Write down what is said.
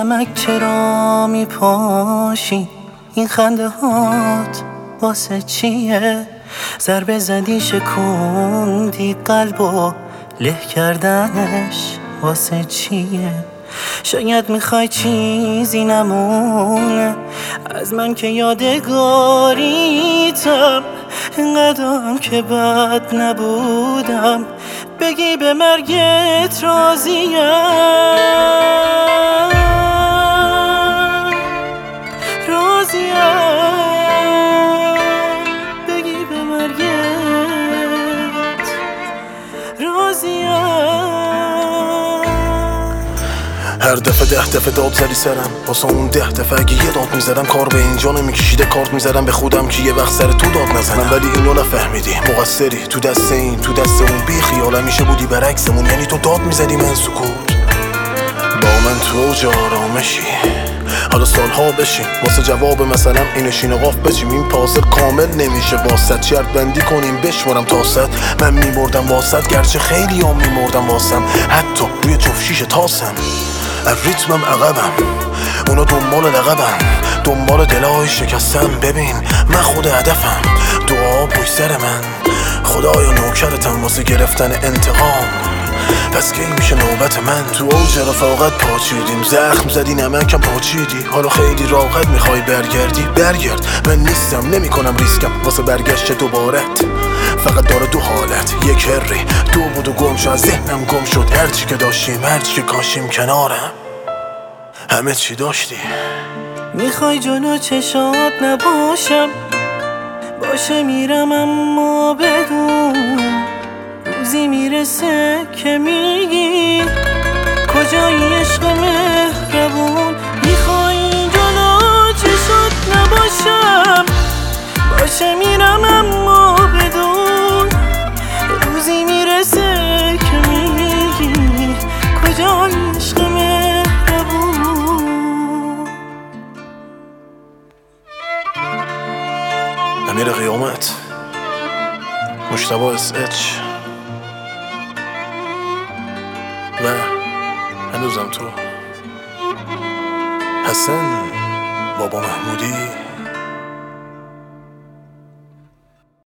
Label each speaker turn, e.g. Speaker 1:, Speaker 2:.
Speaker 1: نمک چرا میپاشی؟ این خنده هات واسه چیه؟ ضربه زدی شکوندی قلبو، له کردنش واسه چیه؟ شاید میخوای چیزی نمونه از من که یادگاریتم، اینقدرم که بد نبودم بگی به مرگت راضیم. بگی به مرگت راضیم.
Speaker 2: هر دفعه 10 دفعه داد زدی سرم، واسه اون 10 دفعه اگه یه داد میزدم کار به اینجا نمیکشیده، کارت میزدم به خودم که یه وقت سر تو داد نزنم. ولی اینو نفهمیدی، مقصری تو دست این تو دست اون، بی خیال همیشه بودی برعکسمون. یعنی تو داد میزدی من سکوت، با من تو اوج آرامشی. حالا سالها بشیم واسه جواب مثلا اینشین قاف بچیم، این پازل کامل نمیشه واسط. شرط بندی کنیم بشمارم تا 100، من میمردم واسط گرچه خیلی هم میمردم واسم، حتی روی جفشیش تاسم. از ریتمم عقبم، اونا دنبال لقبم، دنبال دلای شکستم. ببین من خود هدفم، دعا پشت سر من، خدایا نوکرتم واسه گرفتن انتقام. پس کی میشه نوبت من؟ تو اوج رفاقت پاچیدیم، زخم زدی نمکم پاچیدی. حالا خیلی راحت میخوای برگردی، برگرد. من نیستم نمیکنم ریسکم واسه برگشت دوبارت. فقط داره دو حالت، یک هری دو بود و گم شد، از ذهنم گم شد. هرچی که داشتیم هرچی که کاشیم کنارم، همه چی داشتی.
Speaker 1: میخوای جلو چشات نباشم، باشه میرم اما بدون روزی میرسه که میگی کجایی عشق مهربون. میخوای جلو چشات نباشم، باشه میرم اما بدون روزی میرسه که میگی کجایی عشق مهربون.
Speaker 2: امیر قیامت، مجتبی SH و هنوزم تو، حسن بابا محمودی.